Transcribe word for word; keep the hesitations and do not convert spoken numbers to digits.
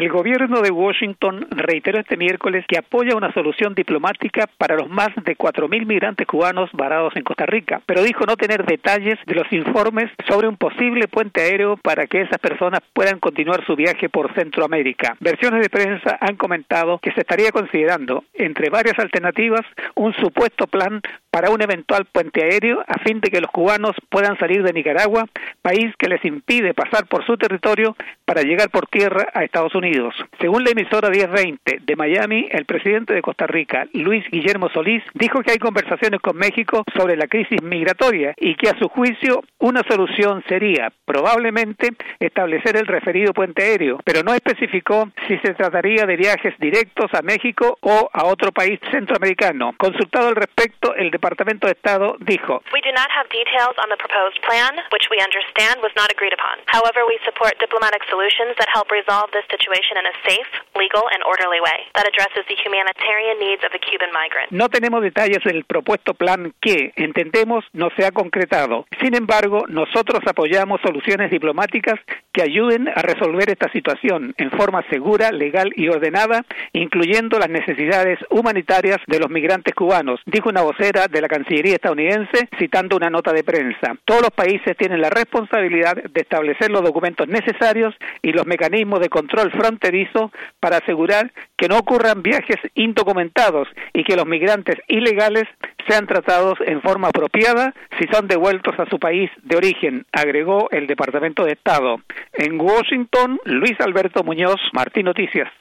El gobierno de Washington reiteró este miércoles que apoya una solución diplomática para los más de cuatro mil migrantes cubanos varados en Costa Rica, pero dijo no tener detalles de los informes sobre un posible puente aéreo para que esas personas puedan continuar su viaje por Centroamérica. Versiones de prensa han comentado que se estaría considerando, entre varias alternativas, un supuesto plan para un eventual puente aéreo a fin de que los cubanos puedan salir de Nicaragua, país que les impide pasar por su territorio para llegar por tierra a Estados Unidos. Según la emisora diez veinte de Miami, el presidente de Costa Rica, Luis Guillermo Solís, dijo que hay conversaciones con México sobre la crisis migratoria y que a su juicio una solución sería probablemente establecer el referido puente aéreo, pero no especificó si se trataría de viajes directos a México o a otro país centroamericano. Consultado al respecto, el Departamento de Estado dijo: We do not have details on the proposed plan, which we understand was not agreed upon. However, we support diplomatic solutions that help resolve this situation in a safe, legal, and orderly way that addresses the humanitarian needs of the Cuban migrant. No tenemos detalles del propuesto plan que, entendemos, no se ha concretado. Sin embargo, nosotros apoyamos soluciones diplomáticas que ayuden a resolver esta situación en forma segura, legal y ordenada, incluyendo las necesidades humanitarias de los migrantes cubanos, dijo una vocera de la Cancillería estadounidense, citando una nota de prensa. Todos los países tienen la responsabilidad de establecer los documentos necesarios y los mecanismos de control fronterizo para asegurar que no ocurran viajes indocumentados y que los migrantes ilegales sean tratados en forma apropiada si son devueltos a su país de origen, agregó el Departamento de Estado. En Washington, Luis Alberto Muñoz, Martín Noticias.